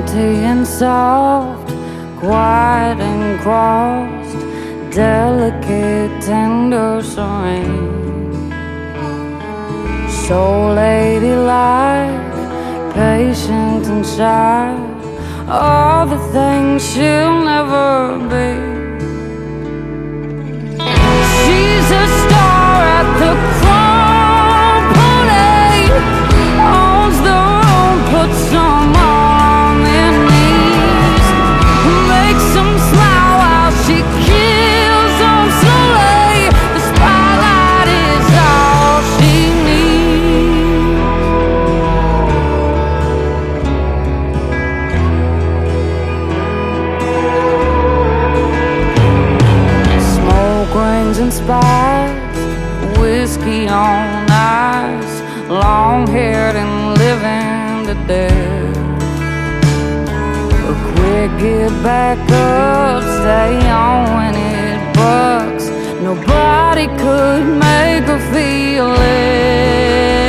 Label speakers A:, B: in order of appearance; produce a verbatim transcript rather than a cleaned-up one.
A: dainty and soft, quiet and crossed, delicate, tender, serene. So ladylike, patient and shy, all the things she'll never be. She's a star at the company, owns the room, puts them on their knees, makes them smile while she kills them slowly. The spotlight is all she needs. Smoke rings and spice, whiskey on ice, long-haired and living to death. A quick get back up, stay on when it bucks. Nobody could make her feel it.